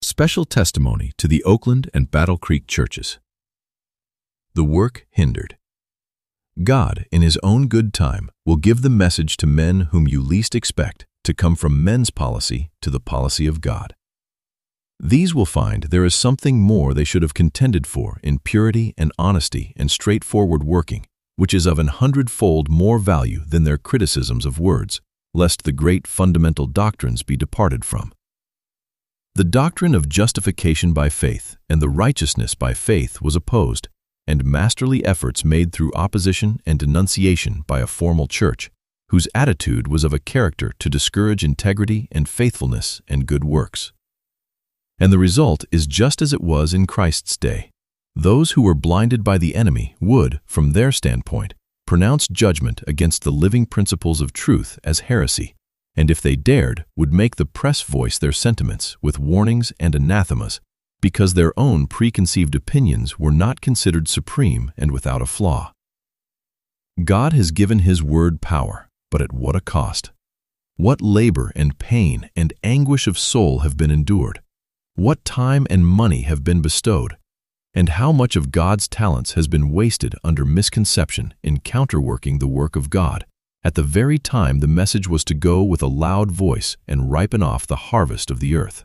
Special testimony to the Oakland and Battle Creek churches. The work hindered. God, in His own good time, will give the message to men whom you least expect to come from men's policy to the policy of God. These will find there is something more they should have contended for in purity and honesty and straightforward working, which is of 100-fold more value than their criticisms of words, lest the great fundamental doctrines be departed from. The doctrine of justification by faith and the righteousness by faith was opposed, and masterly efforts made through opposition and denunciation by a formal church, whose attitude was of a character to discourage integrity and faithfulness and good works. And the result is just as it was in Christ's day. Those who were blinded by the enemy would, from their standpoint, pronounce judgment against the living principles of truth as heresy, and if they dared, would make the press voice their sentiments with warnings and anathemas, because their own preconceived opinions were not considered supreme and without a flaw. God has given His word power, but at what a cost? What labor and pain and anguish of soul have been endured? What time and money have been bestowed? And how much of God's talents has been wasted under misconception in counterworking the work of God, at the very time the message was to go with a loud voice and ripen off the harvest of the earth?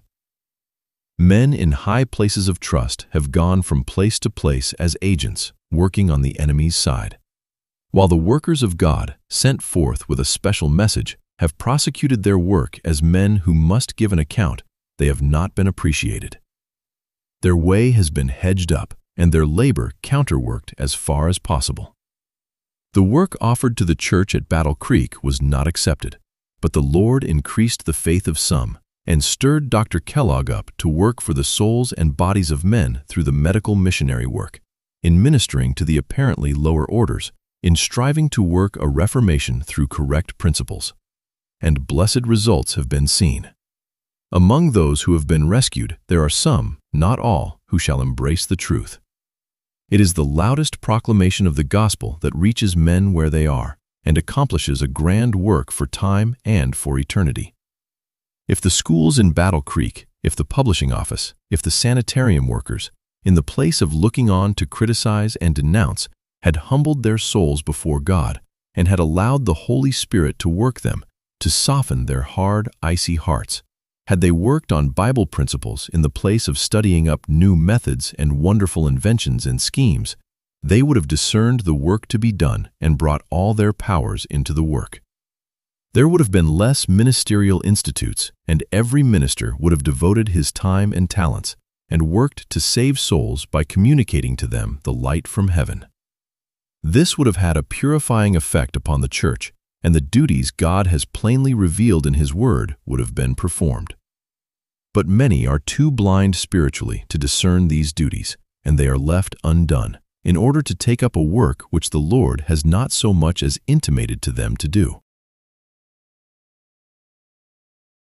Men in high places of trust have gone from place to place as agents, working on the enemy's side, while the workers of God, sent forth with a special message, have prosecuted their work as men who must give an account. They have not been appreciated. Their way has been hedged up, and their labor counterworked as far as possible. The work offered to the church at Battle Creek was not accepted, but the Lord increased the faith of some and stirred Dr. Kellogg up to work for the souls and bodies of men through the medical missionary work, in ministering to the apparently lower orders, in striving to work a reformation through correct principles. And blessed results have been seen. Among those who have been rescued, there are some, not all, who shall embrace the truth. It is the loudest proclamation of the gospel that reaches men where they are and accomplishes a grand work for time and for eternity. If the schools in Battle Creek, if the publishing office, if the sanitarium workers, in the place of looking on to criticize and denounce, had humbled their souls before God and had allowed the Holy Spirit to work them, to soften their hard, icy hearts, had they worked on Bible principles in the place of studying up new methods and wonderful inventions and schemes, they would have discerned the work to be done and brought all their powers into the work. There would have been less ministerial institutes, and every minister would have devoted his time and talents and worked to save souls by communicating to them the light from heaven. This would have had a purifying effect upon the church, and the duties God has plainly revealed in His word would have been performed. But many are too blind spiritually to discern these duties, and they are left undone, in order to take up a work which the Lord has not so much as intimated to them to do.